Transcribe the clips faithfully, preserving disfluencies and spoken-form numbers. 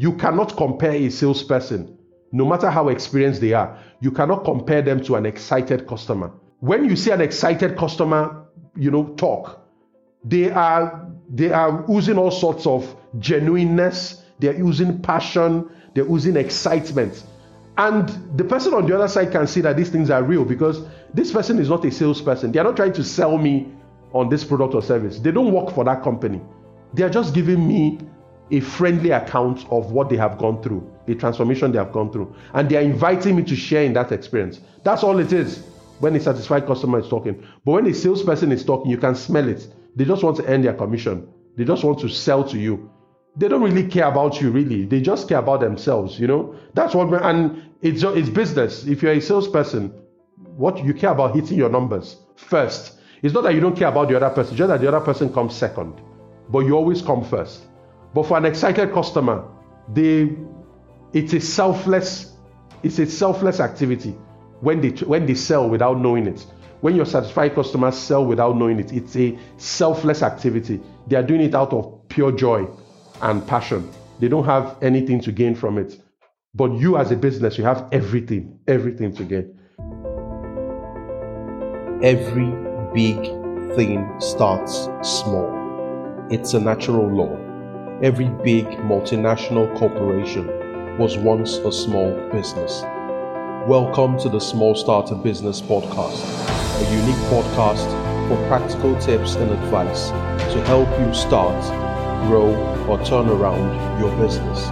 you cannot compare a salesperson, no matter how experienced they are, you cannot compare them to an excited customer. When you see an excited customer, you know, talk, they are they are oozing all sorts of genuineness, they're using passion, they're oozing excitement. And the person on the other side can see that these things are real because this person is not a salesperson. They are not trying to sell me on this product or service. They don't work for that company. They are just giving me a friendly account of what they have gone through, a transformation they have gone through. And they are inviting me to share in that experience. That's all it is when a satisfied customer is talking. But when a salesperson is talking, you can smell it. They just want to earn their commission. They just want to sell to you. They don't really care about you, really. They just care about themselves, you know. That's what, and it's it's business. If you're a salesperson, what you care about hitting your numbers first. It's not that you don't care about the other person, just that the other person comes second, but you always come first. But for an excited customer, they it's a selfless, it's a selfless activity when they when they sell without knowing it. When your satisfied customers sell without knowing it, it's a selfless activity. They are doing it out of pure joy and passion. They don't have anything to gain from it. But you as a business, you have everything, everything to gain. Every big thing starts small. It's a natural law. Every big multinational corporation was once a small business. Welcome to the Small Starter Business Podcast, a unique podcast for practical tips and advice to help you start, grow, or turn around your business.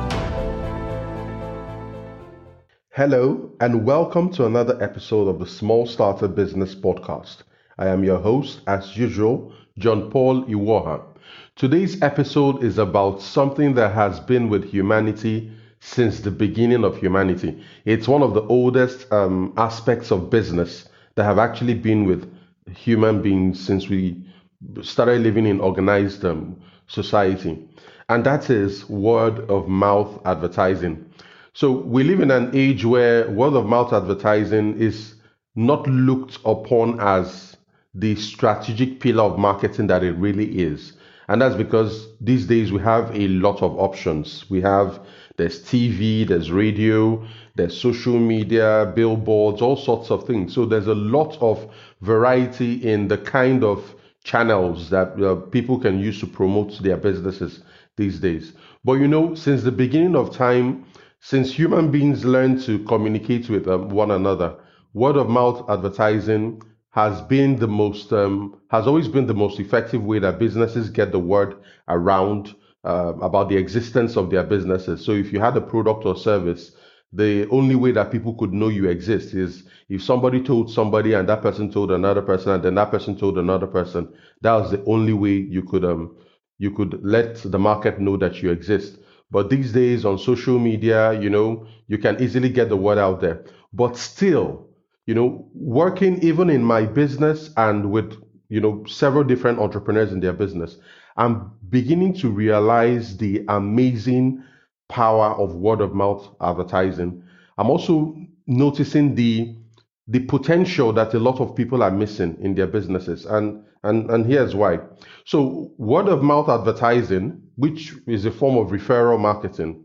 Hello, and welcome to another episode of the Small Starter Business Podcast. I am your host, as usual, John Paul Iwoha. Today's episode is about something that has been with humanity since the beginning of humanity. It's one of the oldest um, aspects of business that have actually been with human beings since we started living in organized um, society. And that is word of mouth advertising. So we live in an age where word of mouth advertising is not looked upon as the strategic pillar of marketing that it really is. And that's because these days we have a lot of options. We have, there's T V, there's radio, there's social media, billboards, all sorts of things. So there's a lot of variety in the kind of channels that uh, people can use to promote their businesses these days. But you know, since the beginning of time, since human beings learned to communicate with um, one another, word of mouth advertising has been the most, um, has always been the most effective way that businesses get the word around uh, about the existence of their businesses. So if you had a product or service, the only way that people could know you exist is if somebody told somebody and that person told another person and then that person told another person. That was the only way you could um you could let the market know that you exist. But these days on social media, you know, you can easily get the word out there. But still, you know, working even in my business and with, you know, several different entrepreneurs in their business, I'm beginning to realize the amazing power of word of mouth advertising. I'm also noticing the the potential that a lot of people are missing in their businesses. And and and here's why. So word of mouth advertising, which is a form of referral marketing,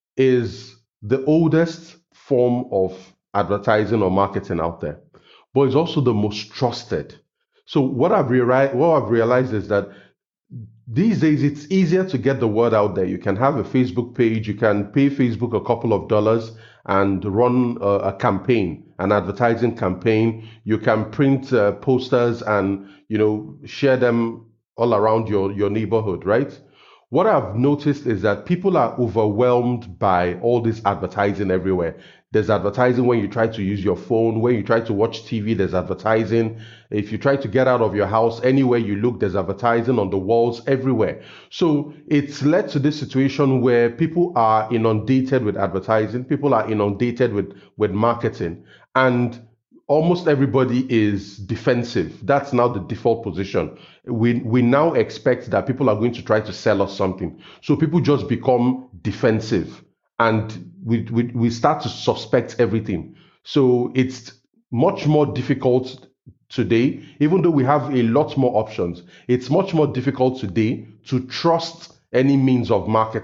is the oldest form of advertising or marketing out there, but it's also the most trusted. So what I've realized, what I've realized is that these days it's easier to get the word out there. You can have a Facebook page, you can pay Facebook a couple of dollars and run a, a campaign, an advertising campaign. You can print uh, posters and, you know, share them all around your, your neighborhood, right? What I've noticed is that people are overwhelmed by all this advertising everywhere. There's advertising when you try to use your phone, when you try to watch T V, there's advertising. If you try to get out of your house, anywhere you look, there's advertising on the walls everywhere. So it's led to this situation where people are inundated with advertising, people are inundated with, with marketing, and almost everybody is defensive. That's now the default position. We we now expect that people are going to try to sell us something. So people just become defensive and we, we, we start to suspect everything. So it's much more difficult today, even though we have a lot more options. It's much more difficult today to trust any means of marketing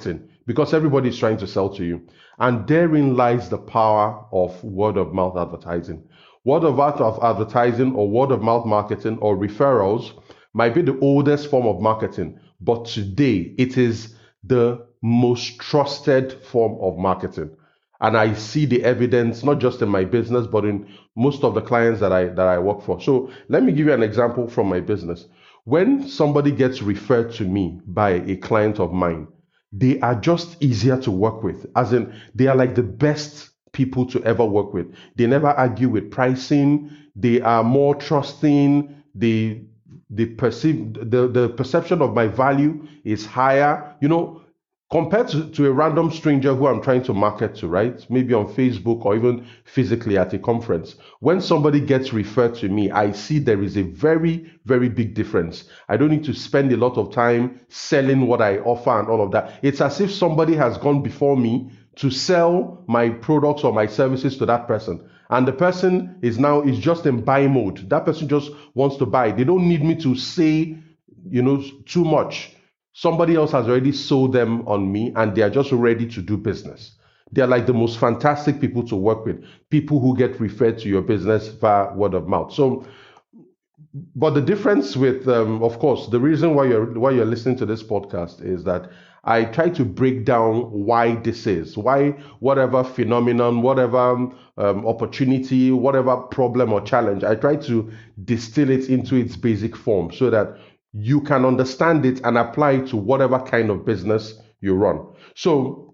because everybody is trying to sell to you. And therein lies the power of word of mouth advertising. Word of mouth of advertising or word of mouth marketing or referrals might be the oldest form of marketing, but today it is the most trusted form of marketing. And I see the evidence not just in my business, but in most of the clients that I that I work for. So let me give you an example from my business. When somebody gets referred to me by a client of mine, they are just easier to work with. As in, they are like the best people to ever work with. They never argue with pricing. They are more trusting. They they perceive the, the perception of my value is higher. You know, compared to, to a random stranger who I'm trying to market to, right? Maybe on Facebook or even physically at a conference. When somebody gets referred to me, I see there is a very, very big difference. I don't need to spend a lot of time selling what I offer and all of that. It's as if somebody has gone before me to sell my products or my services to that person. And the person is now is just in buy mode. That person just wants to buy. They don't need me to say, you know, too much. Somebody else has already sold them on me and they are just ready to do business. They're like the most fantastic people to work with, people who get referred to your business via word of mouth. So, but the difference with, um, of course, the reason why you're why you're listening to this podcast is that I try to break down why this is, why whatever phenomenon, whatever um, opportunity, whatever problem or challenge, I try to distill it into its basic form so that you can understand it and apply it to whatever kind of business you run. So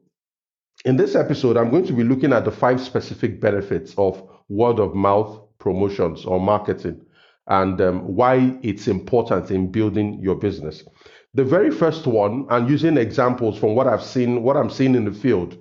in this episode, I'm going to be looking at the five specific benefits of word of mouth promotions or marketing and um, why it's important in building your business. The very first one, and using examples from what I've seen, what I'm seeing in the field,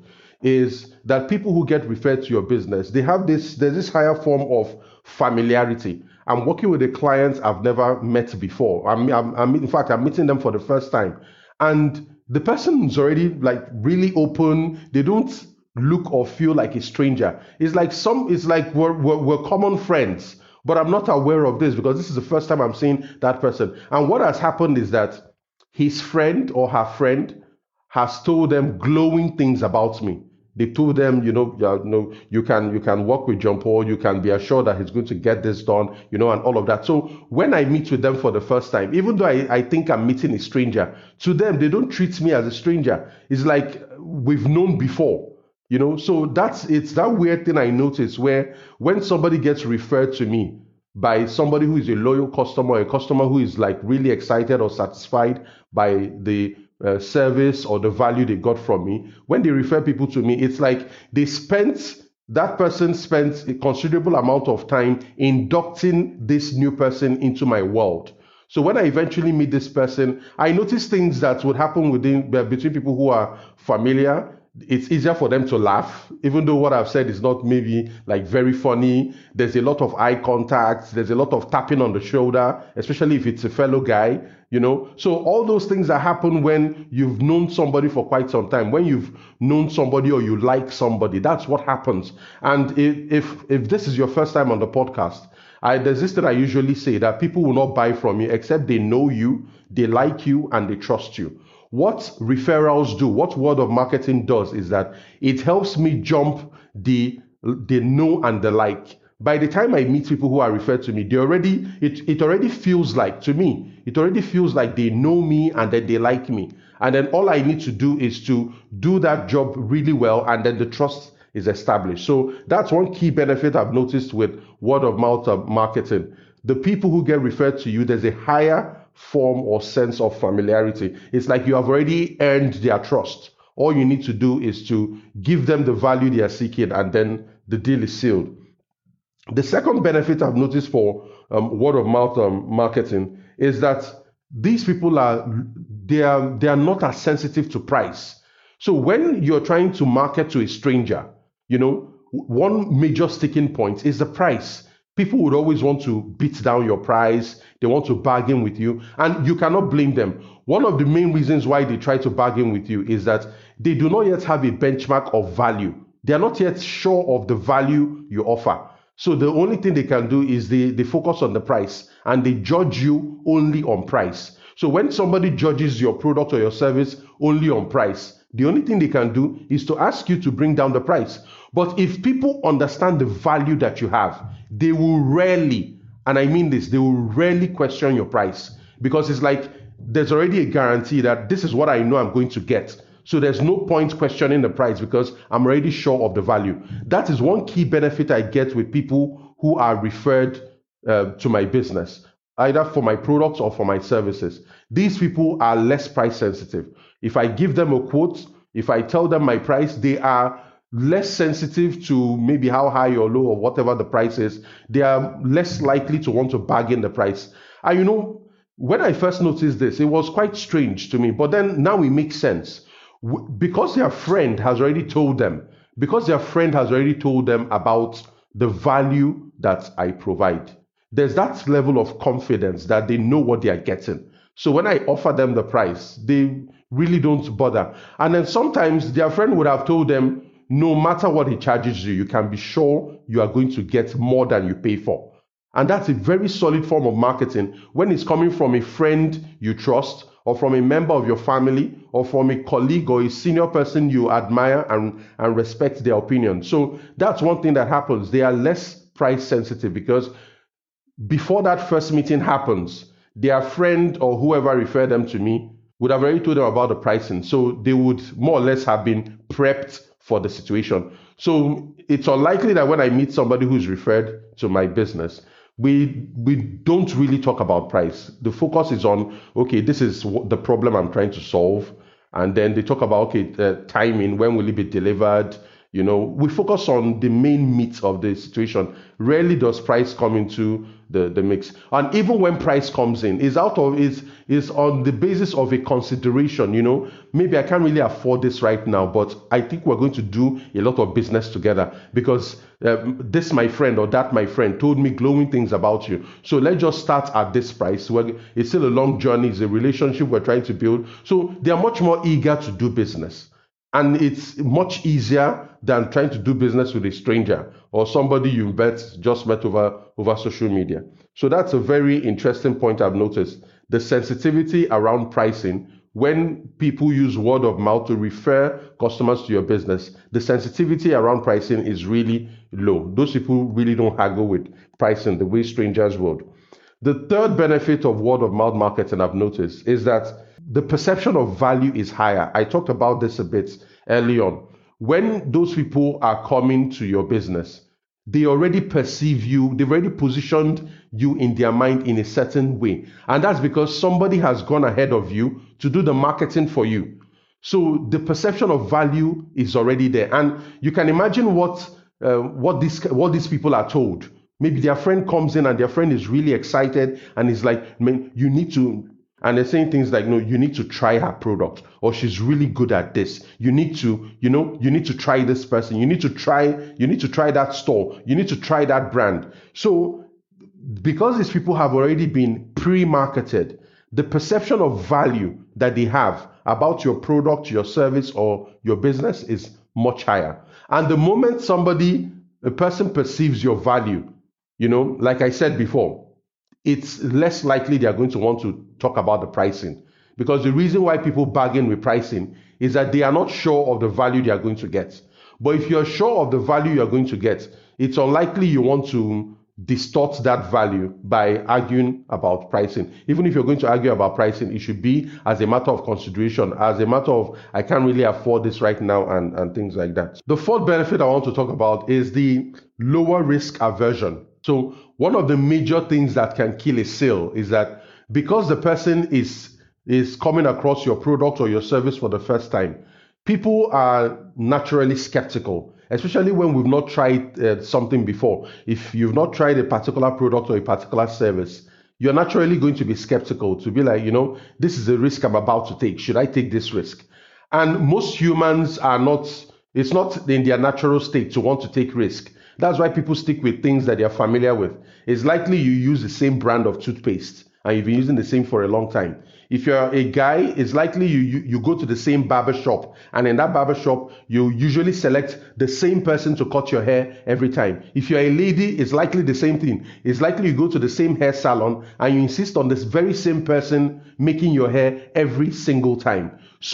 is that people who get referred to your business, they have this, there's this higher form of familiarity. I'm working with a client I've never met before. I'm, I'm, I'm, in fact, I'm meeting them for the first time. And the person is already like really open. They don't look or feel like a stranger. It's like some, it's like we're, we're, we're common friends, but I'm not aware of this because this is the first time I'm seeing that person. And what has happened is that his friend or her friend has told them glowing things about me. They told them, you know, you know, you can you can work with John Paul, you can be assured that he's going to get this done, you know, and all of that. So when I meet with them for the first time, even though I, I think I'm meeting a stranger, to them, they don't treat me as a stranger. It's like we've known before, you know. So that's it's that weird thing I notice where when somebody gets referred to me by somebody who is a loyal customer, a customer who is like really excited or satisfied by the uh, service or the value they got from me, when they refer people to me, it's like they spent, that person spent a considerable amount of time inducting this new person into my world. So when I eventually meet this person, I notice things that would happen within between people who are familiar. It's easier for them to laugh, even though what I've said is not maybe like very funny. There's a lot of eye contact. There's a lot of tapping on the shoulder, especially if it's a fellow guy, you know. So all those things that happen when you've known somebody for quite some time, when you've known somebody or you like somebody, that's what happens. And if if, if this is your first time on the podcast, I, there's this thing I usually say that people will not buy from you except they know you, they like you, and they trust you. What referrals do, what word of marketing does is that it helps me jump the, the know and the like. By the time I meet people who are referred to me, they already, it, it already feels like, to me, it already feels like they know me and that they like me. And then all I need to do is to do that job really well, and then the trust is established. So that's one key benefit I've noticed with word of mouth marketing. The people who get referred to you, there's a higher form or sense of familiarity. It's like you have already earned their trust. All you need to do is to give them the value they are seeking, and then the deal is sealed. The second benefit I've noticed for um, word of mouth um, marketing is that these people are they are they are not as sensitive to price. So when you're trying to market to a stranger, you know, one major sticking point is the price. People would always want to beat down your price. They want to bargain with you, and you cannot blame them. One of the main reasons why they try to bargain with you is that they do not yet have a benchmark of value. They are not yet sure of the value you offer. So the only thing they can do is they, they focus on the price, and they judge you only on price. So when somebody judges your product or your service only on price, The only thing they can do is to ask you to bring down the price. But if people understand the value that you have, they will rarely, and I mean this, they will rarely question your price, because it's like there's already a guarantee that this is what I know I'm going to get. So there's no point questioning the price because I'm already sure of the value. That is one key benefit I get with people who are referred uh, to my business, either for my products or for my services. These people are less price sensitive. If I give them a quote, if I tell them my price, they are less sensitive to maybe how high or low or whatever the price is. They are less likely to want to bargain the price. And you know, when I first noticed this, it was quite strange to me, but then now it makes sense. Because their friend has already told them, because their friend has already told them about the value that I provide, there's that level of confidence that they know what they are getting. So when I offer them the price, they really don't bother. And then sometimes their friend would have told them, no matter what he charges you, you can be sure you are going to get more than you pay for. And that's a very solid form of marketing when it's coming from a friend you trust, or from a member of your family, or from a colleague or a senior person you admire and, and respect their opinion. So that's one thing that happens. They are less price sensitive because before that first meeting happens, their friend or whoever referred them to me would have already told them about the pricing. So they would more or less have been prepped for the situation. So it's unlikely that when I meet somebody who's referred to my business, we we don't really talk about price. The focus is on, okay, this is the problem I'm trying to solve. And then they talk about, okay, uh, timing, when will it be delivered? You know, we focus on the main meat of the situation. Rarely does price come into the, the mix. And even when price comes in, is out of is is on the basis of a consideration, you know, maybe I can't really afford this right now, but I think we're going to do a lot of business together because um, this my friend or that my friend told me glowing things about you. So let's just start at this price. We're, it's still a long journey, it's a relationship we're trying to build. So they are much more eager to do business. And it's much easier than trying to do business with a stranger or somebody you met, just met over, over social media. So that's a very interesting point I've noticed. The sensitivity around pricing, when people use word of mouth to refer customers to your business, the sensitivity around pricing is really low. Those people really don't haggle with pricing the way strangers would. The third benefit of word of mouth marketing I've noticed is that the perception of value is higher. I talked about this a bit early on. When those people are coming to your business, they already perceive you, they've already positioned you in their mind in a certain way. And that's because somebody has gone ahead of you to do the marketing for you. So the perception of value is already there. And you can imagine what uh, what these what these people are told. Maybe their friend comes in and their friend is really excited and is like, man, you need to, and they're saying things like, no, you need to try her product, or she's really good at this. You need to, you know, you need to try this person. You need to try, you need to try that store. You need to try that brand. So because these people have already been pre-marketed, the perception of value that they have about your product, your service, or your business is much higher. And the moment somebody, a person perceives your value, you know, like I said before, it's less likely they are going to want to talk about the pricing, because the reason why people bargain with pricing is that they are not sure of the value they are going to get. But if you're sure of the value you're going to get, it's unlikely you want to distort that value by arguing about pricing. Even if you're going to argue about pricing, it should be as a matter of consideration, as a matter of, I can't really afford this right now, and, and things like that. The fourth benefit I want to talk about is the lower risk aversion. So one of the major things that can kill a sale is that because the person is is coming across your product or your service for the first time, people are naturally skeptical, especially when we've not tried uh, something before. If you've not tried a particular product or a particular service, you're naturally going to be skeptical, to be like, you know, this is a risk I'm about to take. Should I take this risk? And most humans are not, it's not in their natural state to want to take risk. That's why people stick with things that they're familiar with. It's likely you use the same brand of toothpaste and you've been using the same for a long time. If you're a guy, it's likely you, you, you go to the same barber shop, and in that barber shop, you usually select the same person to cut your hair every time. If you're a lady, it's likely the same thing. It's likely you go to the same hair salon and you insist on this very same person making your hair every single time. So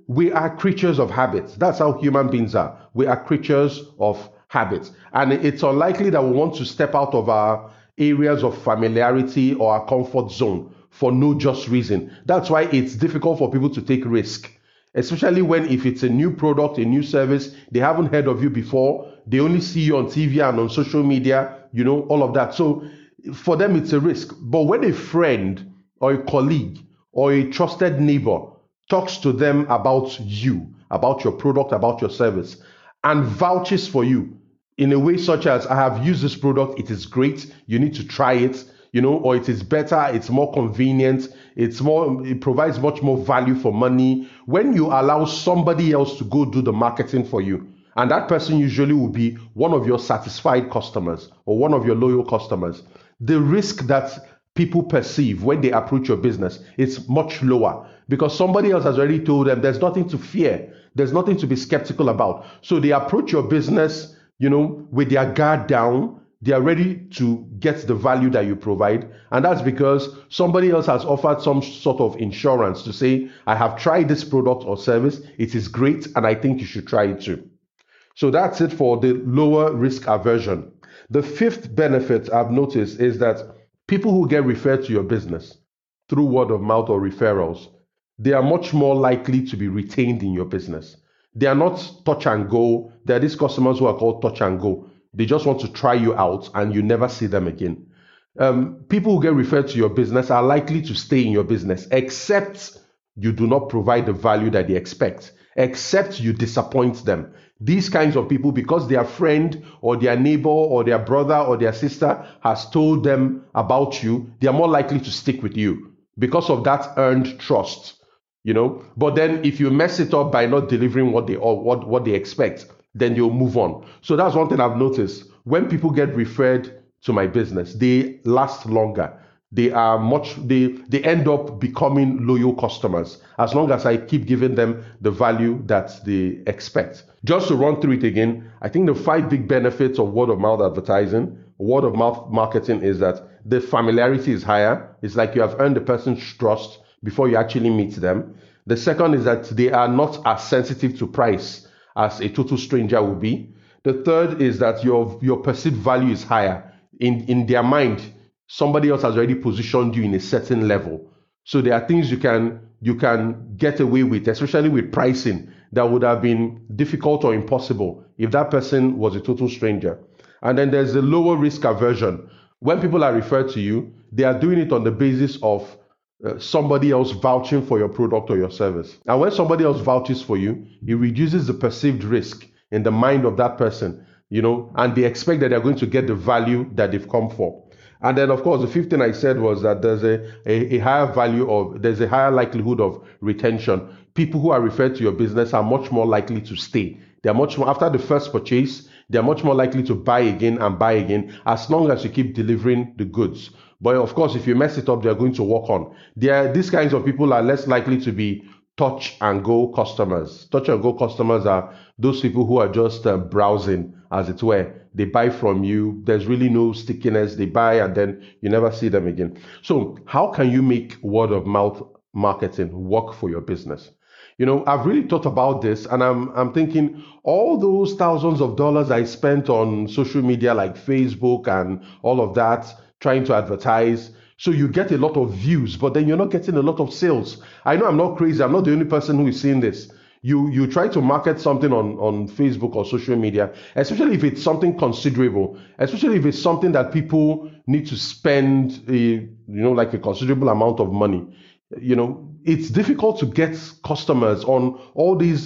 we are creatures of habits. That's how human beings are. We are creatures of habits. And it's unlikely that we want to step out of our areas of familiarity or our comfort zone for no just reason. That's why it's difficult for people to take risk, especially when if it's a new product, a new service, they haven't heard of you before, they only see you on T V and on social media, you know, all of that. So for them, it's a risk. But when a friend or a colleague or a trusted neighbor talks to them about you, about your product, about your service, and vouches for you in a way such as, I have used this product, it is great, you need to try it, you know, or it is better, it's more convenient, it's more, it provides much more value for money. When you allow somebody else to go do the marketing for you, and that person usually will be one of your satisfied customers or one of your loyal customers, the risk that people perceive when they approach your business is much lower because somebody else has already told them there's nothing to fear, there's nothing to be skeptical about. So they approach your business, you know, with their guard down. They are ready to get the value that you provide. And that's because somebody else has offered some sort of insurance to say, I have tried this product or service, it is great, and I think you should try it too. So that's it for the lower risk aversion. The fifth benefit I've noticed is that people who get referred to your business through word of mouth or referrals, they are much more likely to be retained in your business. They are not touch and go. There are these customers who are called touch and go. They just want to try you out and you never see them again. Um, people who get referred to your business are likely to stay in your business, except you do not provide the value that they expect, except you disappoint them. These kinds of people, because their friend or their neighbor or their brother or their sister has told them about you, they are more likely to stick with you because of that earned trust, you know. But then if you mess it up by not delivering what they or what, what they expect, then you'll move on. So that's one thing I've noticed. When people get referred to my business, they last longer. They are much, they, they end up becoming loyal customers as long as I keep giving them the value that they expect. Just to run through it again, I think the five big benefits of word of mouth advertising, word of mouth marketing is that the familiarity is higher. It's like you have earned the person's trust before you actually meet them. The second is that they are not as sensitive to price as a total stranger will be. The third is that your, your perceived value is higher. In, in their mind, somebody else has already positioned you in a certain level. So there are things you can you can get away with, especially with pricing, that would have been difficult or impossible if that person was a total stranger. And then there's the lower risk aversion. When people are referred to you, they are doing it on the basis of uh, somebody else vouching for your product or your service. And when somebody else vouches for you, it reduces the perceived risk in the mind of that person, you know, and they expect that they're going to get the value that they've come for. And then, of course, the fifth thing I said was that there's a, a, a higher value of, there's a higher likelihood of retention. People who are referred to your business are much more likely to stay. They're much more, after the first purchase, they're much more likely to buy again and buy again as long as you keep delivering the goods. But of course, if you mess it up, they're going to work on. They're, these kinds of people are less likely to be touch and go customers. Touch and go customers are those people who are just uh, browsing, as it were. They buy from you. There's really no stickiness. They buy and then you never see them again. So how can you make word of mouth marketing work for your business? You know, I've really thought about this and I'm I'm thinking all those thousands of dollars I spent on social media like Facebook and all of that, trying to advertise. So you get a lot of views, but then you're not getting a lot of sales. I know I'm not crazy. I'm not the only person who is seeing this. You you try to market something on, on Facebook or social media, especially if it's something considerable, especially if it's something that people need to spend, a, you know, like a considerable amount of money. You know, it's difficult to get customers on all these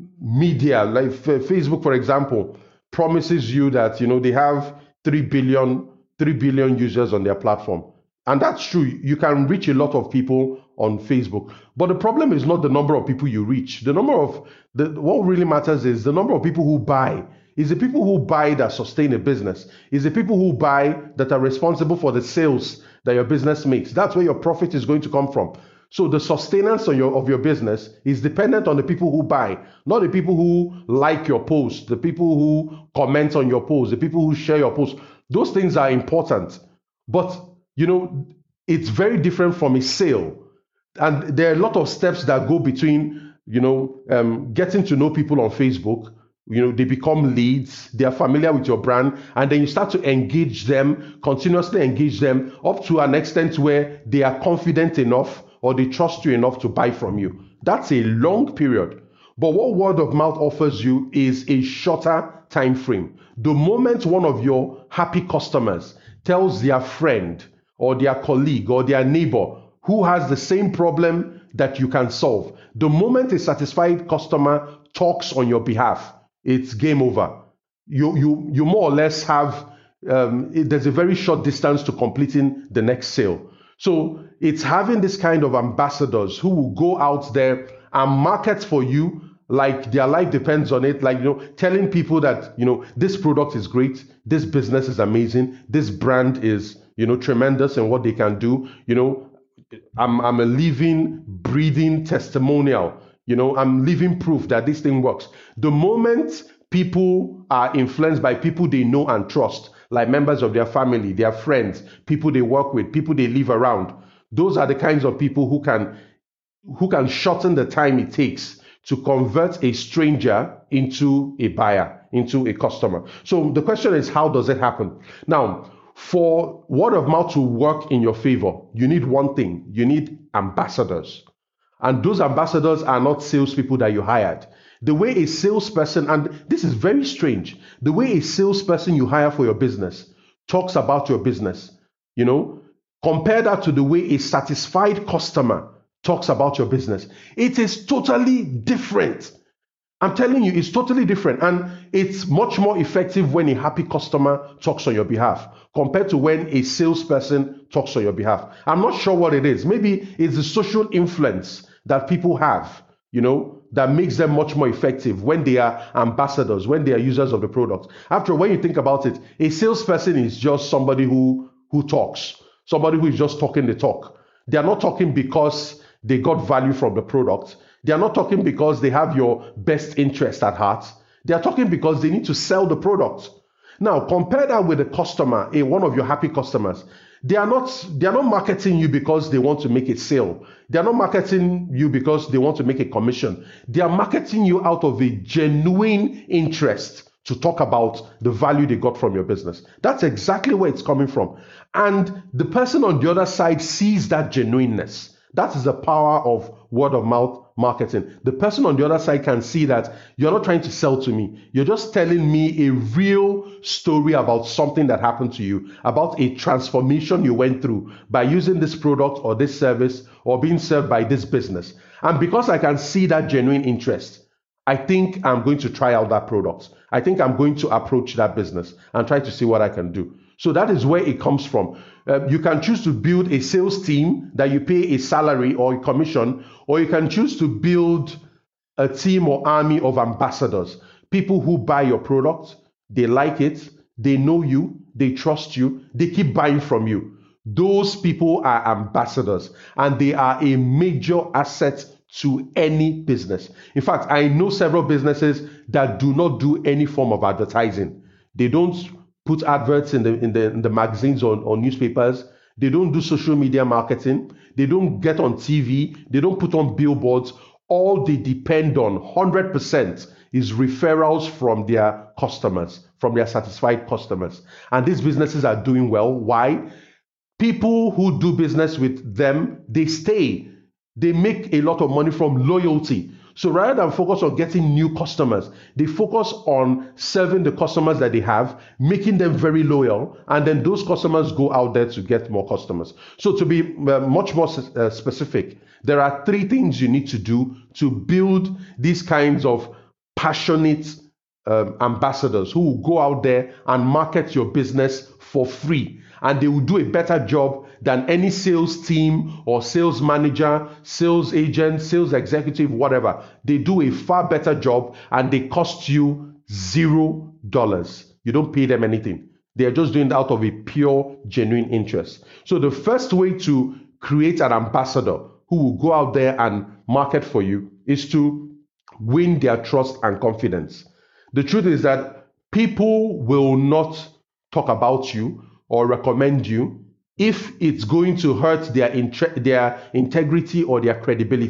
media, like Facebook, for example, promises you that, you know, they have three billion, three billion users on their platform. And that's true. You can reach a lot of people on Facebook. But the problem is not the number of people you reach. The number of, the what really matters is the number of people who buy. Is the people who buy that sustain a business. Is the people who buy that are responsible for the sales that your business makes. That's where your profit is going to come from. So the sustenance of your, of your business is dependent on the people who buy, not the people who like your post, the people who comment on your post, the people who share your post. Those things are important. But you know, it's very different from a sale. And there are a lot of steps that go between you know, um, getting to know people on Facebook. You know, they become leads, they are familiar with your brand, and then you start to engage them, continuously engage them up to an extent where they are confident enough or they trust you enough to buy from you. That's a long period. But what word of mouth offers you is a shorter time frame. The moment one of your happy customers tells their friend or their colleague or their neighbor who has the same problem that you can solve, the moment a satisfied customer talks on your behalf, it's game over. You you you more or less have um, it, there's a very short distance to completing the next sale. So it's having this kind of ambassadors who will go out there and market for you like their life depends on it, like, you know, telling people that, you know, this product is great, this business is amazing, this brand is, you know, tremendous in what they can do. You know, I'm I'm a living, breathing testimonial. You know, I'm living proof that this thing works. The moment people are influenced by people they know and trust, like members of their family, their friends, people they work with, people they live around, those are the kinds of people who can who can shorten the time it takes to convert a stranger into a buyer, into a customer. So the question is, how does it happen? Now, for word of mouth to work in your favor, you need one thing. You need ambassadors. And those ambassadors are not salespeople that you hired. The way a salesperson, and this is very strange, the way a salesperson you hire for your business talks about your business, you know, compare that to the way a satisfied customer talks about your business. It is totally different. I'm telling you, it's totally different. And it's much more effective when a happy customer talks on your behalf compared to when a salesperson talks on your behalf. I'm not sure what it is. Maybe it's the social influence that people have, you know, that makes them much more effective when they are ambassadors, when they are users of the product. After all, when you think about it, a salesperson is just somebody who, who talks, somebody who is just talking the talk. They are not talking because they got value from the product. They are not talking because they have your best interest at heart. They are talking because they need to sell the product. Now, compare that with a customer, a one of your happy customers. They are not they are not marketing you because they want to make a sale. They are not marketing you because they want to make a commission. They are marketing you out of a genuine interest to talk about the value they got from your business. That's exactly where it's coming from. And the person on the other side sees that genuineness. That is the power of word of mouth marketing. The person on the other side can see that you're not trying to sell to me. You're just telling me a real story about something that happened to you, about a transformation you went through by using this product or this service or being served by this business. And because I can see that genuine interest, I think I'm going to try out that product. I think I'm going to approach that business and try to see what I can do. So that is where it comes from. Uh, you can choose to build a sales team that you pay a salary or a commission, or you can choose to build a team or army of ambassadors, people who buy your product, they like it, they know you, they trust you, they keep buying from you. Those people are ambassadors, and they are a major asset to any business. In fact, I know several businesses that do not do any form of advertising. They don't put adverts in the in the in the magazines or, or newspapers. They don't do social media marketing. They don't get on T V. They don't put on billboards. All they depend on one hundred percent is referrals from their customers, from their satisfied customers. And these businesses are doing well. Why? People who do business with them, they stay. They make a lot of money from loyalty. So rather than focus on getting new customers, they focus on serving the customers that they have, making them very loyal, and then those customers go out there to get more customers. So to be uh, much more uh, specific, there are three things you need to do to build these kinds of passionate um, ambassadors who will go out there and market your business for free. And they will do a better job than any sales team or sales manager, sales agent, sales executive, whatever. They do a far better job, and they cost you zero dollars. You don't pay them anything. They are just doing it out of a pure, genuine interest. So the first way to create an ambassador who will go out there and market for you is to win their trust and confidence. The truth is that people will not talk about you or recommend you if it's going to hurt their, intre- their integrity or their credibility.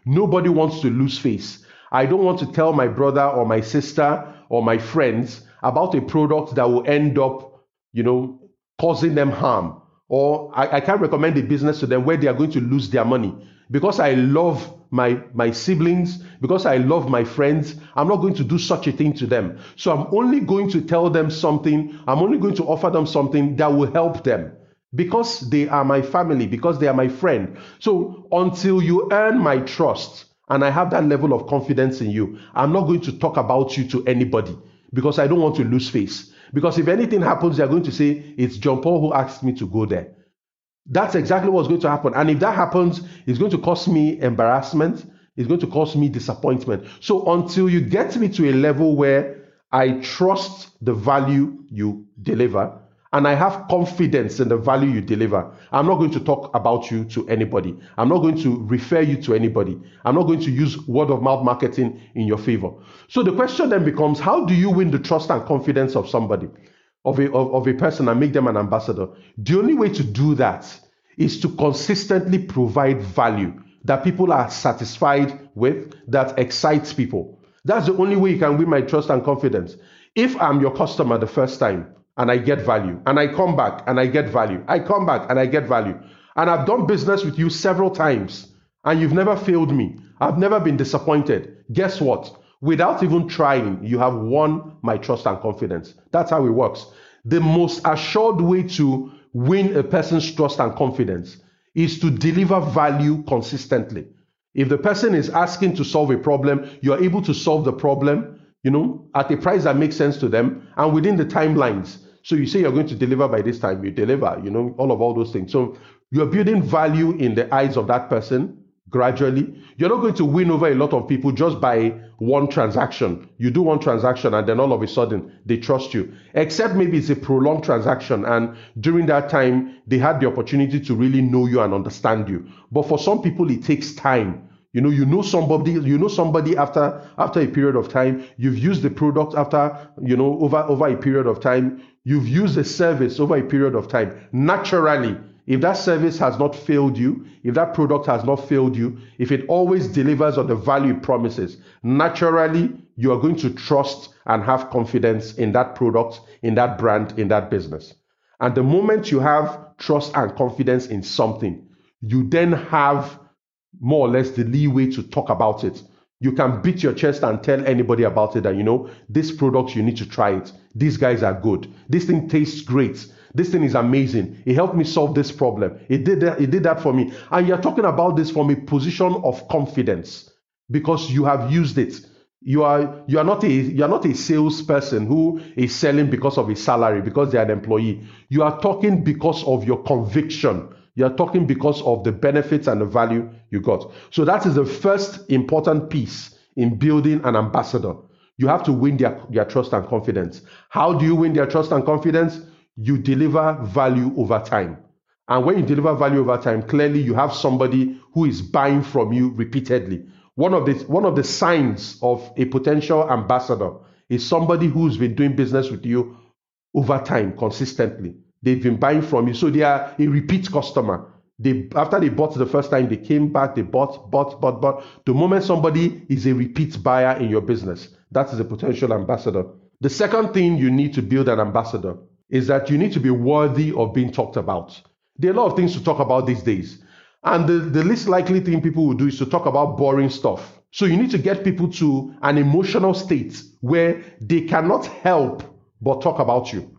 Nobody wants to lose face. I don't want to tell my brother or my sister or my friends about a product that will end up, you know, causing them harm. Or I, I can't recommend a business to them where they are going to lose their money. Because I love my, my siblings, because I love my friends, I'm not going to do such a thing to them. So I'm only going to tell them something, I'm only going to offer them something that will help them. Because they are my family, because they are my friend. So until you earn my trust and I have that level of confidence in you, I'm not going to talk about you to anybody because I don't want to lose face. Because if anything happens, they're going to say, it's John Paul who asked me to go there. That's exactly what's going to happen. And if that happens, it's going to cause me embarrassment. It's going to cause me disappointment. So until you get me to a level where I trust the value you deliver, and I have confidence in the value you deliver, I'm not going to talk about you to anybody. I'm not going to refer you to anybody. I'm not going to use word of mouth marketing in your favor. So the question then becomes, how do you win the trust and confidence of somebody, of a, of, of a person, and make them an ambassador? The only way to do that is to consistently provide value that people are satisfied with, that excites people. That's the only way you can win my trust and confidence. If I'm your customer the first time, and I get value, and I come back and I get value, I come back and I get value, and I've done business with you several times, and you've never failed me, I've never been disappointed, guess what? Without even trying, you have won my trust and confidence. That's how it works. The most assured way to win a person's trust and confidence is to deliver value consistently. If the person is asking to solve a problem, you're able to solve the problem, you know, at a price that makes sense to them and within the timelines. So you say you're going to deliver by this time, you deliver, you know, all of all those things. So you're building value in the eyes of that person gradually. You're not going to win over a lot of people just by one transaction. You do one transaction and then all of a sudden they trust you, except maybe it's a prolonged transaction and during that time they had the opportunity to really know you and understand you. But for some people it takes time. You know, you know somebody, you know somebody after after a period of time, you've used the product after, you know, over, over a period of time, you've used the service over a period of time. Naturally, if that service has not failed you, if that product has not failed you, if it always delivers on the value it promises, naturally, you are going to trust and have confidence in that product, in that brand, in that business. And the moment you have trust and confidence in something, you then have more or less the leeway to talk about it. You can beat your chest and tell anybody about it that, you know, this product, you need to try it. These guys are good. This thing tastes great. This thing is amazing. It helped me solve this problem. It did that, it did that for me. And you're talking about this from a position of confidence because you have used it. You are you are not a you are not a salesperson who is selling because of his salary, because they are an employee. You are talking because of your conviction. You are talking because of the benefits and the value you got. So that is the first important piece in building an ambassador. You have to win their, their trust and confidence. How do you win their trust and confidence? You deliver value over time. And when you deliver value over time, clearly you have somebody who is buying from you repeatedly. One of the, one of the signs of a potential ambassador is somebody who's been doing business with you over time, consistently. They've been buying from you. So they are a repeat customer. They, after they bought the first time, they came back, they bought, bought, bought, bought. The moment somebody is a repeat buyer in your business, that is a potential ambassador. The second thing you need to build an ambassador is that you need to be worthy of being talked about. There are a lot of things to talk about these days. And the, the least likely thing people will do is to talk about boring stuff. So you need to get people to an emotional state where they cannot help but talk about you.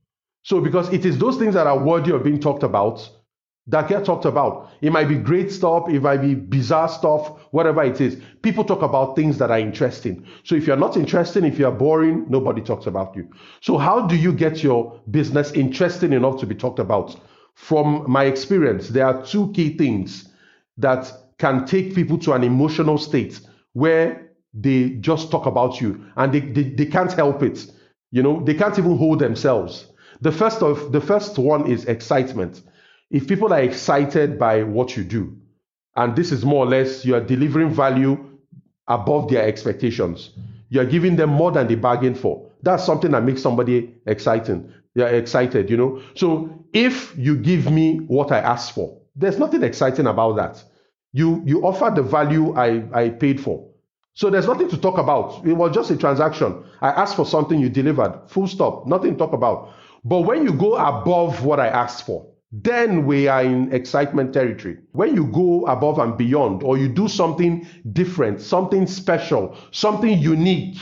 So because it is those things that are worthy of being talked about that get talked about. It might be great stuff, it might be bizarre stuff, whatever it is. People talk about things that are interesting. So if you're not interesting, if you're boring, nobody talks about you. So how do you get your business interesting enough to be talked about? From my experience, there are two key things that can take people to an emotional state where they just talk about you and they, they, they can't help it. You know, they can't even hold themselves. The first of the first one is excitement. If people are excited by what you do, and this is more or less you are delivering value above their expectations, you are giving them more than they bargained for. That's something that makes somebody exciting. They are excited, you know. So if you give me what I asked for, there's nothing exciting about that. You you offer the value I, I paid for. So there's nothing to talk about. It was just a transaction. I asked for something, you delivered. Full stop. Nothing to talk about. But when you go above what I asked for, then we are in excitement territory. When you go above and beyond, or you do something different, something special, something unique,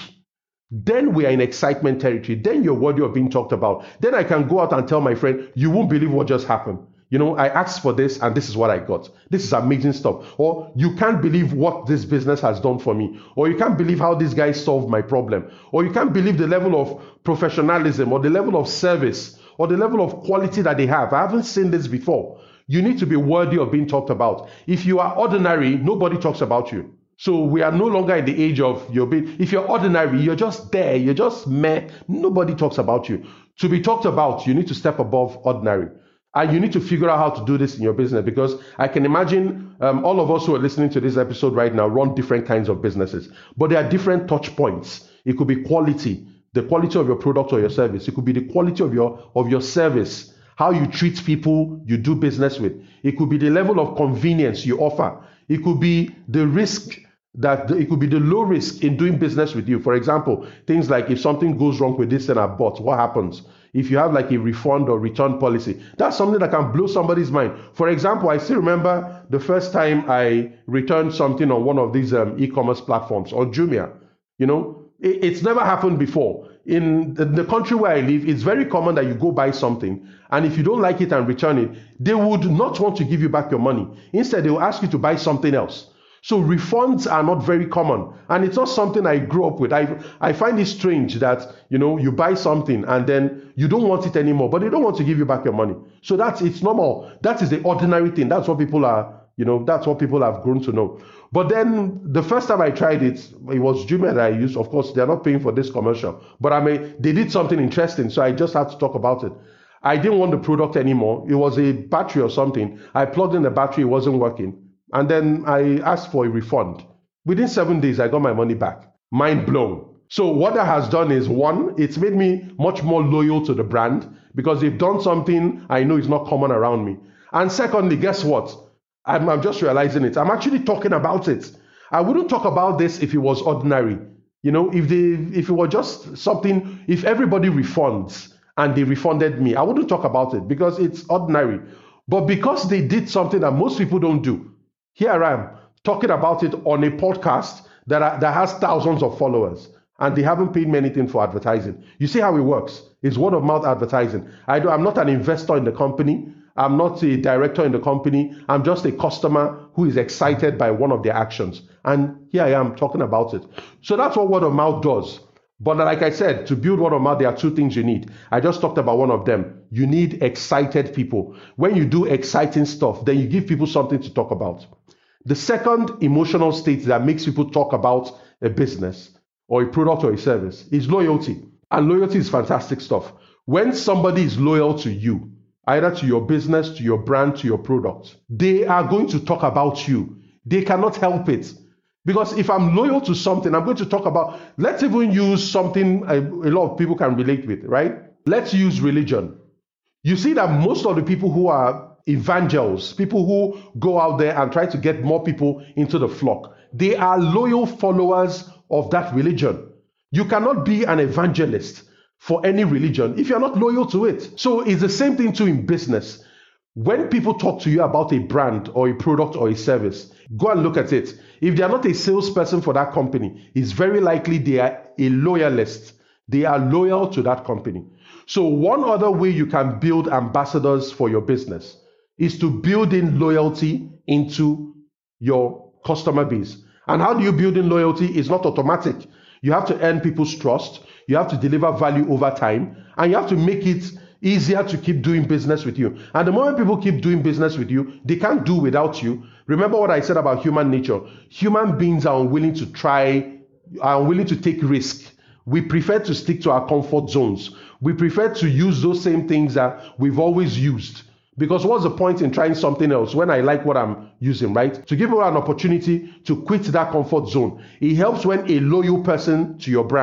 then we are in excitement territory. Then you're worthy of being talked about. Then I can go out and tell my friend, you won't believe what just happened. You know, I asked for this and this is what I got. This is amazing stuff. Or you can't believe what this business has done for me. Or you can't believe how this guy solved my problem. Or you can't believe the level of professionalism or the level of service or the level of quality that they have. I haven't seen this before. You need to be worthy of being talked about. If you are ordinary, nobody talks about you. So we are no longer in the age of you're being, if you're ordinary, you're just there, you're just meh, nobody talks about you. To be talked about, you need to step above ordinary. And you need to figure out how to do this in your business, because I can imagine um, all of us who are listening to this episode right now run different kinds of businesses, but there are different touch points. It could be quality, the quality of your product or your service. It could be the quality of your of your service, how you treat people you do business with. It could be the level of convenience you offer. It could be the risk that it could be the low risk in doing business with you. For example, things like if something goes wrong with this thing I bought, what happens? If you have like a refund or return policy, that's something that can blow somebody's mind. For example, I still remember the first time I returned something on one of these um, e-commerce platforms or Jumia. You know, it, it's never happened before. In the, the country where I live, it's very common that you go buy something, and if you don't like it and return it, they would not want to give you back your money. Instead, they will ask you to buy something else. So refunds are not very common, and it's not something I grew up with. I I find it strange that, you know, you buy something and then you don't want it anymore, but they don't want to give you back your money. So that's, it's normal. That is the ordinary thing. That's what people are, you know, that's what people have grown to know. But then the first time I tried it, it was Jumia that I used. Of course, they're not paying for this commercial, but I mean, they did something interesting, so I just had to talk about it. I didn't want the product anymore. It was a battery or something. I plugged in the battery, it wasn't working. And then I asked for a refund. Within seven days, I got my money back. Mind blown. So what that has done is, one, it's made me much more loyal to the brand because they've done something I know is not common around me. And secondly, guess what? I'm, I'm just realizing it. I'm actually talking about it. I wouldn't talk about this if it was ordinary. You know, if they, if it were just something, if everybody refunds and they refunded me, I wouldn't talk about it because it's ordinary. But because they did something that most people don't do, here I am talking about it on a podcast that, are, that has thousands of followers, and they haven't paid me anything for advertising. You see how it works? It's word of mouth advertising. I do, I'm not an investor in the company. I'm not a director in the company. I'm just a customer who is excited by one of their actions. And here I am talking about it. So that's what word of mouth does. But like I said, to build word of mouth, there are two things you need. I just talked about one of them. You need excited people. When you do exciting stuff, then you give people something to talk about. The second emotional state that makes people talk about a business or a product or a service is loyalty. And loyalty is fantastic stuff. When somebody is loyal to you, either to your business, to your brand, to your product, they are going to talk about you. They cannot help it. Because if I'm loyal to something, I'm going to talk about, let's even use something a, a lot of people can relate with, right? Let's use religion. You see that most of the people who are evangels, people who go out there and try to get more people into the flock, they are loyal followers of that religion. You cannot be an evangelist for any religion if you're not loyal to it. So it's the same thing too in business. When people talk to you about a brand or a product or a service, go and look at it. If they are not a salesperson for that company, it's very likely they are a loyalist. They are loyal to that company. So one other way you can build ambassadors for your business is to build in loyalty into your customer base. And how do you build in loyalty? It's not automatic. You have to earn people's trust. You have to deliver value over time, and you have to make it easier to keep doing business with you. And the moment people keep doing business with you, they can't do without you. Remember what I said about human nature. Human beings are unwilling to try, are unwilling to take risk. We prefer to stick to our comfort zones. We prefer to use those same things that we've always used. Because what's the point in trying something else when I like what I'm using, right? To give people an opportunity to quit that comfort zone. It helps when a loyal person to your brand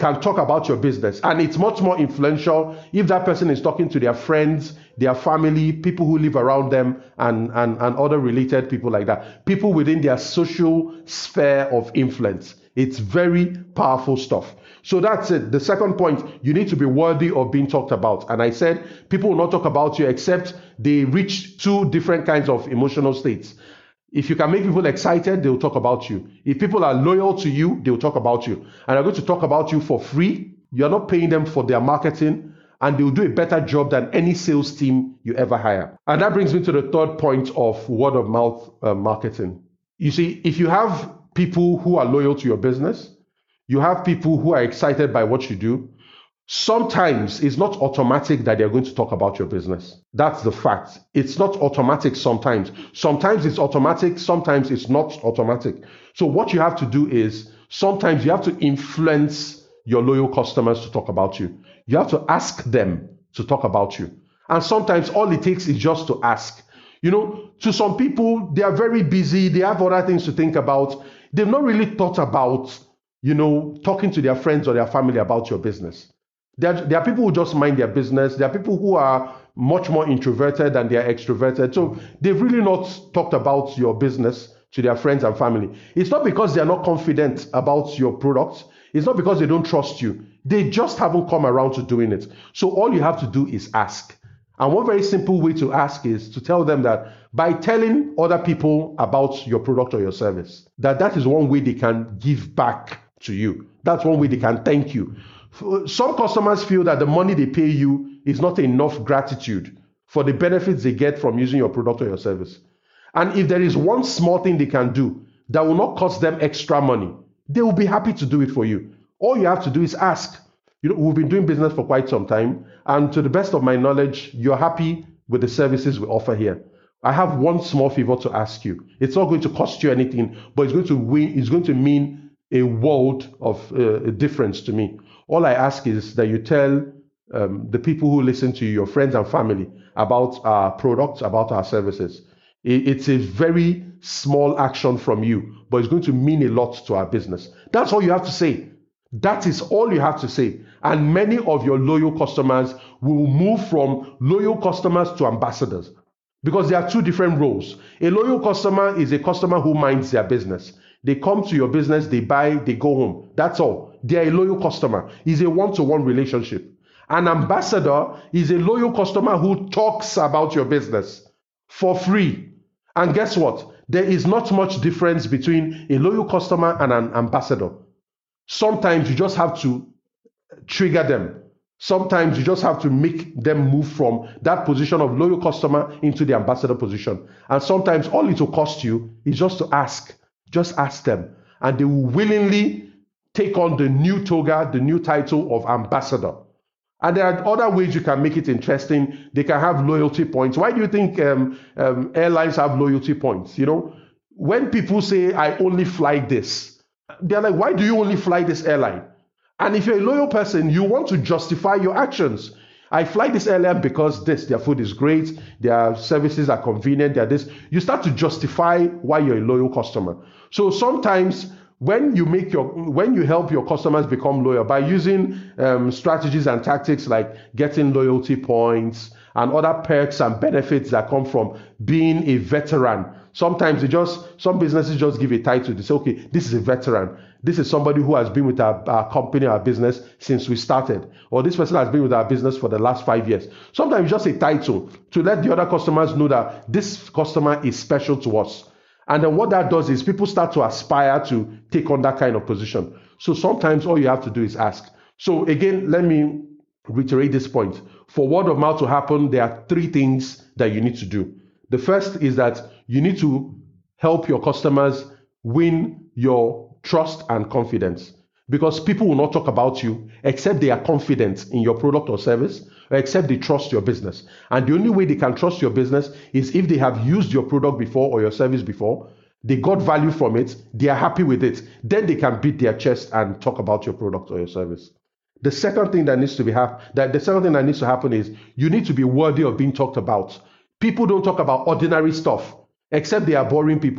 can talk about your business, and it's much more influential if that person is talking to their friends, their family, people who live around them, and, and, and other related people like that, people within their social sphere of influence. It's very powerful stuff. So that's it. The second point, you need to be worthy of being talked about. And I said people will not talk about you except they reach two different kinds of emotional states. If you can make people excited, they'll talk about you. If people are loyal to you, they'll talk about you. And they're going to talk about you for free. You're not paying them for their marketing, and they'll do a better job than any sales team you ever hire. And that brings me to the third point of word of mouth uh, marketing. You see, if you have people who are loyal to your business, you have people who are excited by what you do, sometimes it's not automatic that they're going to talk about your business. That's the fact. It's not automatic sometimes. Sometimes it's automatic, sometimes it's not automatic. So what you have to do is sometimes you have to influence your loyal customers to talk about you. You have to ask them to talk about you. And sometimes all it takes is just to ask. You know, to some people, they are very busy, they have other things to think about. They've not really thought about, you know, talking to their friends or their family about your business. There are, there are people who just mind their business. There are people who are much more introverted than they are extroverted. So they've really not talked about your business to their friends and family. It's not because they're not confident about your products. It's not because they don't trust you. They just haven't come around to doing it. So all you have to do is ask. And one very simple way to ask is to tell them that by telling other people about your product or your service, that that is one way they can give back to you. That's one way they can thank you. Some customers feel that the money they pay you is not enough gratitude for the benefits they get from using your product or your service. And if there is one small thing they can do that will not cost them extra money, they will be happy to do it for you. All you have to do is ask. You know, we've been doing business for quite some time, and to the best of my knowledge, you're happy with the services we offer here. I have one small favor to ask you. It's not going to cost you anything, but it's going to win, it's going to mean a world of uh, difference to me. All I ask is that you tell um, the people who listen to you, your friends and family, about our products, about our services. It, it's a very small action from you, but it's going to mean a lot to our business. That's all you have to say. That is all you have to say. And many of your loyal customers will move from loyal customers to ambassadors, because there are two different roles. A loyal customer is a customer who minds their business. They come to your business, they buy, they go home. That's all. They are a loyal customer. It's a one-to-one relationship. An ambassador is a loyal customer who talks about your business for free. And guess what? There is not much difference between a loyal customer and an ambassador. Sometimes you just have to trigger them. Sometimes you just have to make them move from that position of loyal customer into the ambassador position. And sometimes all it will cost you is just to ask. Just ask them. And they will willingly take on the new toga, the new title of ambassador. And there are other ways you can make it interesting. They can have loyalty points. Why do you think um, um, airlines have loyalty points? You know, when people say, I only fly this, they're like, why do you only fly this airline? And if you're a loyal person, you want to justify your actions. I fly this airline because this, their food is great, their services are convenient, they're this. You start to justify why you're a loyal customer. So sometimes when you make your, when you help your customers become loyal by using um, strategies and tactics like getting loyalty points and other perks and benefits that come from being a veteran. Sometimes they just, some businesses just give a title. They say, okay, this is a veteran. This is somebody who has been with our, our company, our business since we started. Or this person has been with our business for the last five years. Sometimes just a title to let the other customers know that this customer is special to us. And then what that does is people start to aspire to take on that kind of position. So sometimes all you have to do is ask. So again, let me reiterate this point. For word of mouth to happen, there are three things that you need to do. The first is that you need to help your customers win your trust and confidence, because people will not talk about you except they are confident in your product or service, or except they trust your business. And the only way they can trust your business is if they have used your product before or your service before, they got value from it, they are happy with it, then they can beat their chest and talk about your product or your service. The second thing that needs to be hap- that the second thing that needs to happen is you need to be worthy of being talked about. People don't talk about ordinary stuff except they are boring people.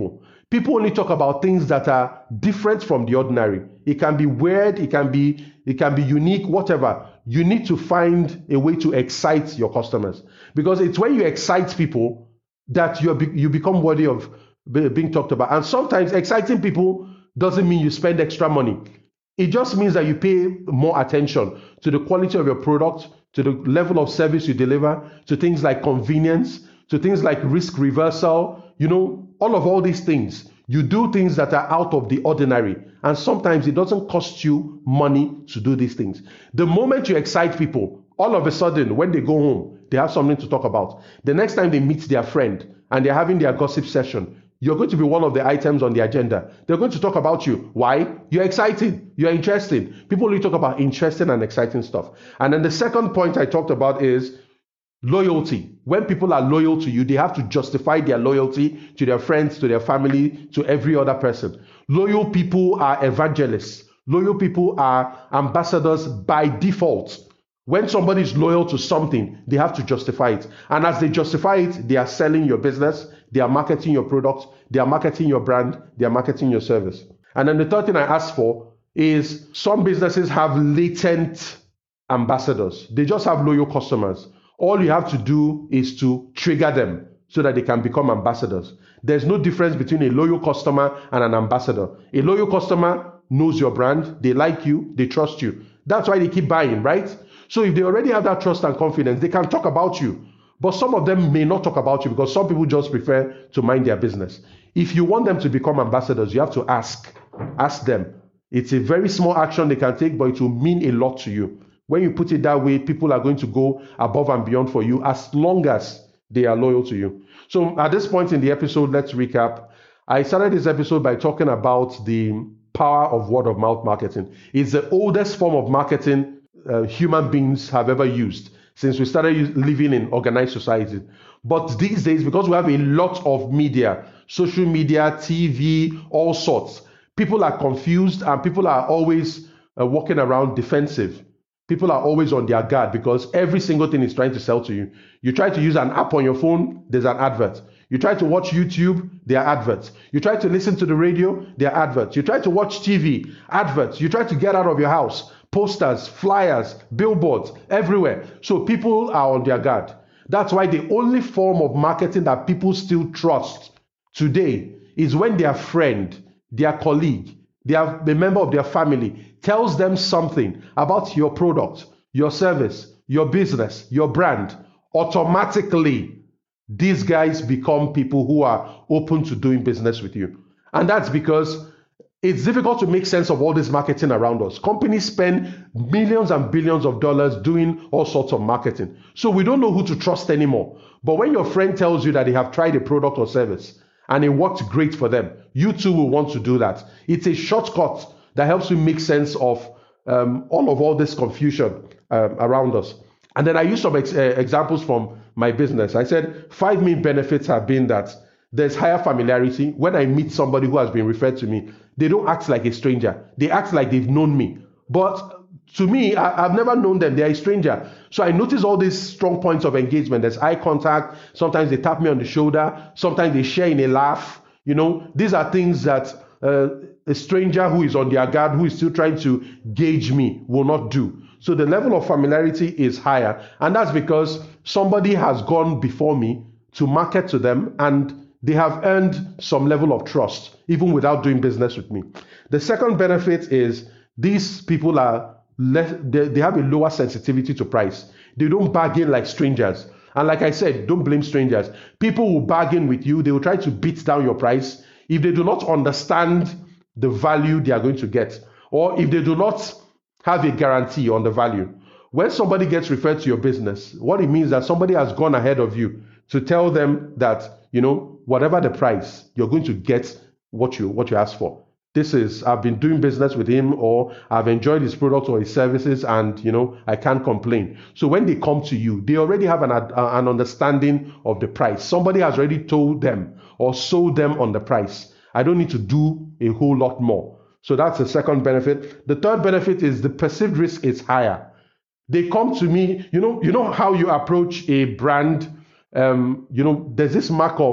People only talk about things that are different from the ordinary. It can be weird, it can be it can be unique, whatever. You need to find a way to excite your customers, because it's when you excite people that you you become worthy of being talked about. And sometimes exciting people doesn't mean you spend extra money. It just means that you pay more attention to the quality of your product, to the level of service you deliver, to things like convenience, to things like risk reversal, you know, all of all these things. You do things that are out of the ordinary. And sometimes it doesn't cost you money to do these things. The moment you excite people, all of a sudden, when they go home, they have something to talk about. The next time they meet their friend and they're having their gossip session, you're going to be one of the items on the agenda. They're going to talk about you. Why? You're excited. You're interesting. People only talk about interesting and exciting stuff. And then the second point I talked about is loyalty. When people are loyal to you, they have to justify their loyalty to their friends, to their family, to every other person. Loyal people are evangelists. Loyal people are ambassadors by default. When somebody is loyal to something, they have to justify it. And as they justify it, they are selling your business, they are marketing your product, they are marketing your brand, they are marketing your service. And then the third thing I asked for is some businesses have latent ambassadors. They just have loyal customers. All you have to do is to trigger them so that they can become ambassadors. There's no difference between a loyal customer and an ambassador. A loyal customer knows your brand, they like you, they trust you. That's why they keep buying, right? So if they already have that trust and confidence, they can talk about you. But some of them may not talk about you because some people just prefer to mind their business. If you want them to become ambassadors, you have to ask. Ask them. It's a very small action they can take, but it will mean a lot to you. When you put it that way, people are going to go above and beyond for you as long as they are loyal to you. So at this point in the episode, let's recap. I started this episode by talking about the power of word of mouth marketing. It's the oldest form of marketing uh, human beings have ever used since we started living in organized society. But these days, because we have a lot of media, social media, T V, all sorts, people are confused and people are always uh, walking around defensive. People are always on their guard because every single thing is trying to sell to you. You try to use an app on your phone, there's an advert. You try to watch YouTube, there are adverts. You try to listen to the radio, there are adverts. You try to watch T V, adverts. You try to get out of your house, posters, flyers, billboards, everywhere. So people are on their guard. That's why the only form of marketing that people still trust today is when their friend, their colleague, their, a member of their family tells them something about your product, your service, your business, your brand. Automatically, these guys become people who are open to doing business with you. And that's because it's difficult to make sense of all this marketing around us. Companies spend millions and billions of dollars doing all sorts of marketing. So we don't know who to trust anymore. But when your friend tells you that they have tried a product or service and it worked great for them, you too will want to do that. It's a shortcut that helps you make sense of um, all of all this confusion um, around us. And then I used some ex- uh, examples from my business. I said five main benefits have been that there's higher familiarity. When I meet somebody who has been referred to me, they don't act like a stranger. They act like they've known me. But to me, I, I've never known them. They're a stranger. So I notice all these strong points of engagement. There's eye contact. Sometimes they tap me on the shoulder. Sometimes they share in a laugh. You know, these are things that uh, a stranger who is on their guard, who is still trying to gauge me, will not do. So the level of familiarity is higher. And that's because somebody has gone before me to market to them and they have earned some level of trust, even without doing business with me. The second benefit is these people are less, they, they have a lower sensitivity to price. They don't bargain like strangers. And like I said, don't blame strangers. People will bargain with you. They will try to beat down your price if they do not understand the value they are going to get, or if they do not have a guarantee on the value. When somebody gets referred to your business, what it means is that somebody has gone ahead of you to tell them that, you know, whatever the price, you're going to get what you what you ask for. This is, I've been doing business with him, or I've enjoyed his product or his services, and, you know, I can't complain. So when they come to you, they already have an, an understanding of the price. Somebody has already told them or sold them on the price. I don't need to do a whole lot more. So that's the second benefit. The third benefit is the perceived risk is higher. They come to me, you know, you know how you approach a brand, um, you know, there's this mark of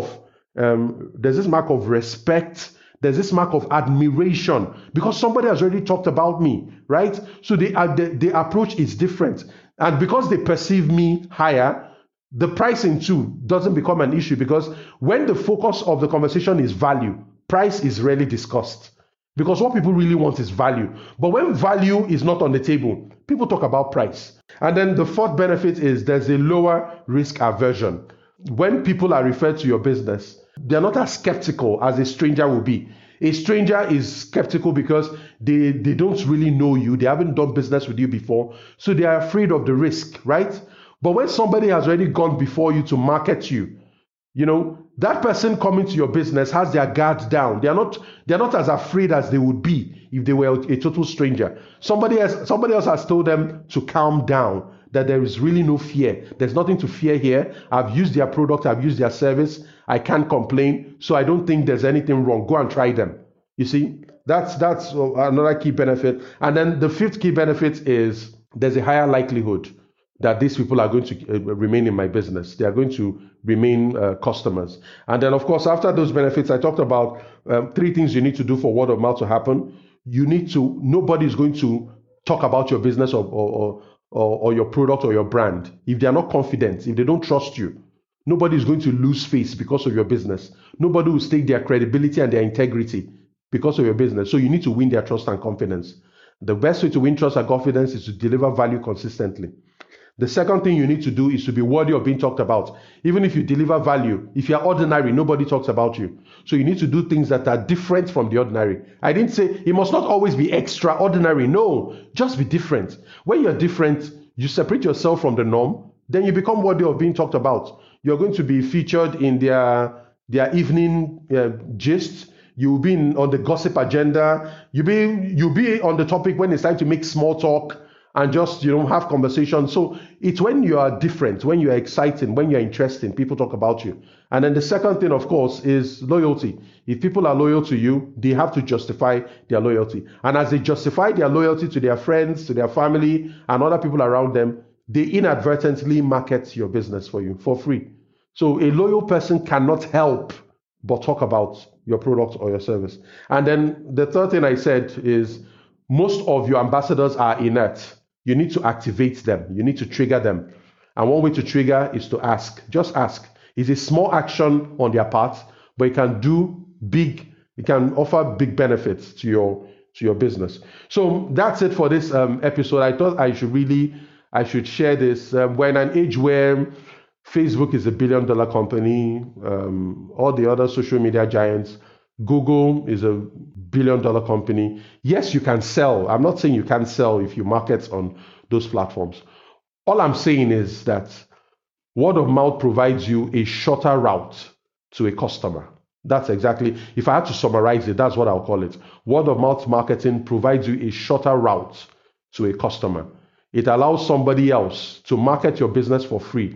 Um, there's this mark of respect. There's this mark of admiration because somebody has already talked about me, right? So the, uh, the, the approach is different. And because they perceive me higher, the pricing too doesn't become an issue because when the focus of the conversation is value, price is rarely discussed because what people really want is value. But when value is not on the table, people talk about price. And then the fourth benefit is there's a lower risk aversion. When people are referred to your business, they're not as skeptical as a stranger will be. A stranger is skeptical because they, they don't really know you. They haven't done business with you before. So they are afraid of the risk, right? But when somebody has already gone before you to market you, you know, that person coming to your business has their guard down. They are not, they're not as afraid as they would be if they were a total stranger. Somebody else, somebody else has told them to calm down, that there is really no fear. There's nothing to fear here. I've used their product. I've used their service. I can't complain. So I don't think there's anything wrong. Go and try them. You see, that's, that's another key benefit. And then the fifth key benefit is there's a higher likelihood that these people are going to uh, remain in my business. They are going to remain uh, customers. And then, of course, after those benefits, I talked about um, three things you need to do for word of mouth to happen. You need to, nobody is going to talk about your business or, or, or, or your product or your brand if they are not confident, if they don't trust you. Nobody is going to lose face because of your business. Nobody will stake their credibility and their integrity because of your business. So you need to win their trust and confidence. The best way to win trust and confidence is to deliver value consistently. The second thing you need to do is to be worthy of being talked about. Even if you deliver value, if you're ordinary, nobody talks about you. So you need to do things that are different from the ordinary. I didn't say it must not always be extraordinary. No, just be different. When you're different, you separate yourself from the norm, then you become worthy of being talked about. You're going to be featured in their, their evening uh, gist. You'll be in, on the gossip agenda. You'll be, you'll be on the topic when it's time to make small talk and just, you know, have conversations. So it's when you are different, when you are exciting, when you're interesting, people talk about you. And then the second thing, of course, is loyalty. If people are loyal to you, they have to justify their loyalty. And as they justify their loyalty to their friends, to their family, and other people around them, they inadvertently market your business for you for free. So a loyal person cannot help but talk about your product or your service. And then the third thing I said is most of your ambassadors are inert. You need to activate them. You need to trigger them. And one way to trigger is to ask. Just ask. It's a small action on their part, but it can do big, it can offer big benefits to your to your business. So that's it for this um, episode. I thought I should really, I should share this. Um, we're in an age where Facebook is a billion dollar company, um, all the other social media giants. Google is a billion dollar company. Yes, you can sell. I'm not saying you can't sell if you market on those platforms. All I'm saying is that word of mouth provides you a shorter route to a customer. That's exactly, if I had to summarize it, that's what I'll call it. Word of mouth marketing provides you a shorter route to a customer. It allows somebody else to market your business for free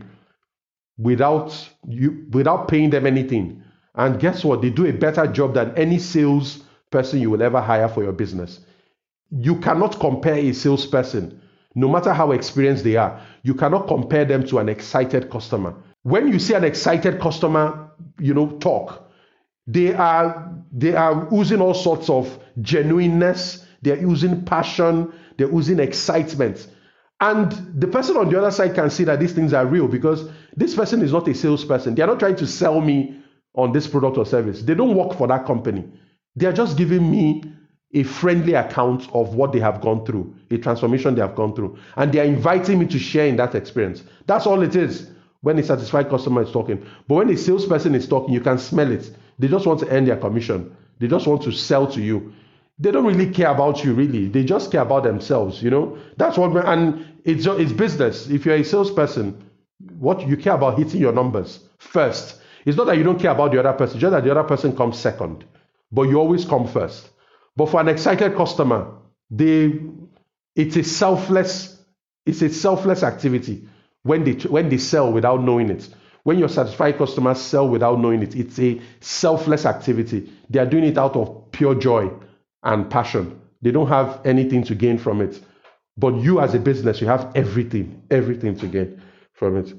without you, without paying them anything. And guess what? They do a better job than any sales person you will ever hire for your business. You cannot compare a salesperson, no matter how experienced they are. You cannot compare them to an excited customer. When you see an excited customer, you know, talk, they are they are oozing all sorts of genuineness. They're using passion. They're oozing excitement. And the person on the other side can see that these things are real because this person is not a salesperson. They are not trying to sell me on this product or service. They don't work for that company. They are just giving me a friendly account of what they have gone through, a transformation they have gone through. And they are inviting me to share in that experience. That's all it is when a satisfied customer is talking. But when a salesperson is talking, you can smell it. They just want to earn their commission. They just want to sell to you. They don't really care about you, really. They just care about themselves, you know. That's what, and it's, it's business. If you're a salesperson, what you care about hitting your numbers first. It's not that you don't care about the other person, just that the other person comes second. But you always come first. But for an excited customer, they it's a selfless, it's a selfless activity when they when they sell without knowing it. When your satisfied customers sell without knowing it, it's a selfless activity. They are doing it out of pure joy and passion. They don't have anything to gain from it. But you as a business, you have everything, everything to gain from it.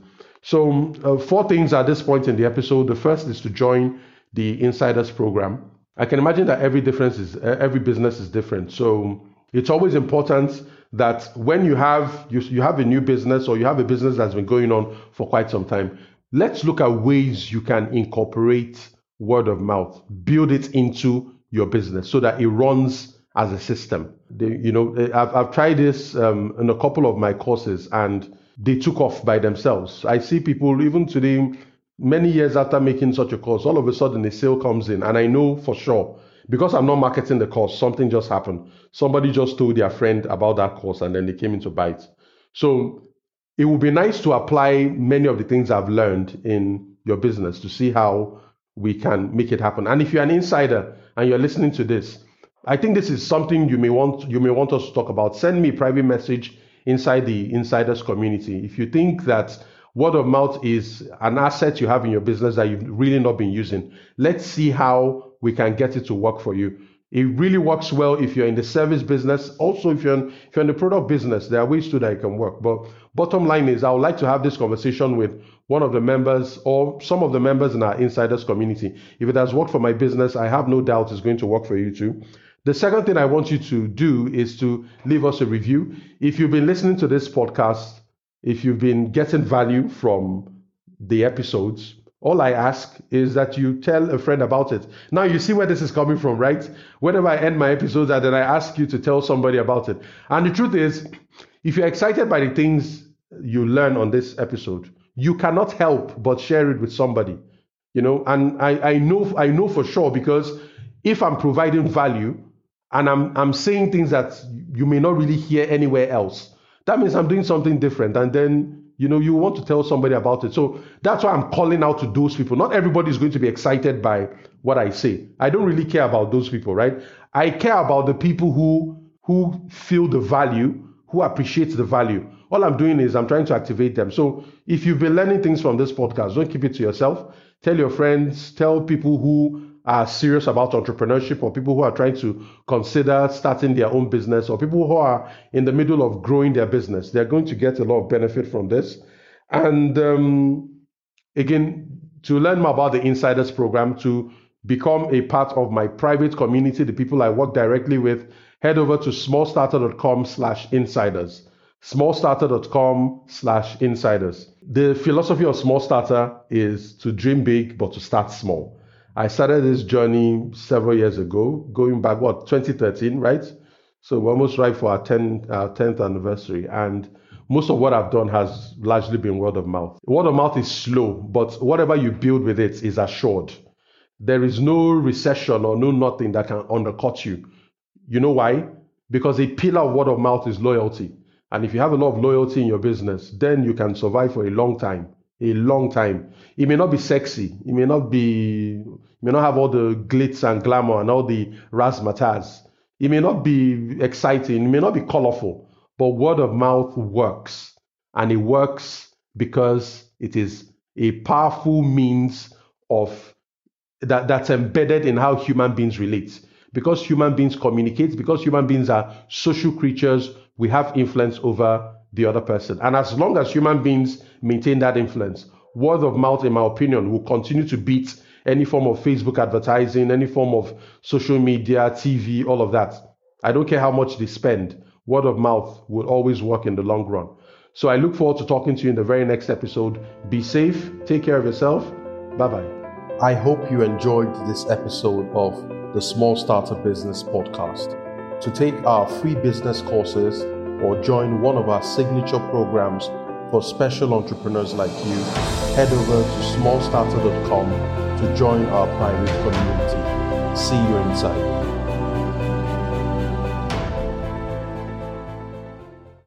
So uh, four things at this point in the episode. The first is to join the Insiders program. I can imagine that every difference is every business is different. So it's always important that when you have you, you have a new business or you have a business that's been going on for quite some time, let's look at ways you can incorporate word of mouth, build it into your business so that it runs as a system. They, you know, I've, I've tried this um, in a couple of my courses and they took off by themselves. I see people even today, many years after making such a course, all of a sudden a sale comes in, and I know for sure, because I'm not marketing the course, something just happened. Somebody just told their friend about that course and then they came in to buy it. So it would be nice to apply many of the things I've learned in your business to see how we can make it happen. And if you're an insider and you're listening to this, I think this is something you may want you may want us to talk about. Send me a private message inside the Insiders community. If you think that word of mouth is an asset you have in your business that you've really not been using, let's see how we can get it to work for you. It really works well if you're in the service business. Also, if you're in, if you're in the product business, there are ways to that it can work. But bottom line is, I would like to have this conversation with one of the members or some of the members in our Insiders community. If it has worked for my business, I have no doubt it's going to work for you too. The second thing I want you to do is to leave us a review. If you've been listening to this podcast, if you've been getting value from the episodes, all I ask is that you tell a friend about it. Now you see where this is coming from, right? Whenever I end my episodes, then I ask you to tell somebody about it. And the truth is, if you're excited by the things you learn on this episode, you cannot help but share it with somebody. You know, and I, I know I know for sure, because if I'm providing value and I'm I'm saying things that you may not really hear anywhere else, that means I'm doing something different. And then, you know, you want to tell somebody about it. So that's why I'm calling out to those people. Not everybody is going to be excited by what I say. I don't really care about those people, right? I care about the people who who feel the value, who appreciate the value. All I'm doing is I'm trying to activate them. So if you've been learning things from this podcast, don't keep it to yourself. Tell your friends, tell people who are serious about entrepreneurship, or people who are trying to consider starting their own business, or people who are in the middle of growing their business. They're going to get a lot of benefit from this. And um, again, to learn more about the Insiders program, to become a part of my private community, the people I work directly with, head over to smallstarter.com slash insiders. smallstarter.com slash insiders. The philosophy of Small Starter is to dream big, but to start small. I started this journey several years ago, going back, what, twenty thirteen, right? So we're almost right for our tenth, our tenth anniversary. And most of what I've done has largely been word of mouth. Word of mouth is slow, but whatever you build with it is assured. There is no recession or no nothing that can undercut you. You know why? Because a pillar of word of mouth is loyalty. And if you have a lot of loyalty in your business, then you can survive for a long time. A long time. It may not be sexy. It may not be, it may not have all the glitz and glamour and all the razzmatazz. It may not be exciting. It may not be colorful. But word of mouth works. And it works because it is a powerful means of that, that's embedded in how human beings relate. Because human beings communicate, because human beings are social creatures, we have influence over the other person. And as long as human beings maintain that influence, word of mouth, in my opinion, will continue to beat any form of Facebook advertising, any form of social media, T V, all of that. I don't care how much they spend. Word of mouth will always work in the long run. So I look forward to talking to you in the very next episode. Be safe. Take care of yourself. Bye-bye. I hope you enjoyed this episode of the Small Starter Business Podcast. To take our free business courses or join one of our signature programs for special entrepreneurs like you, head over to small starter dot com to join our private community. See you inside.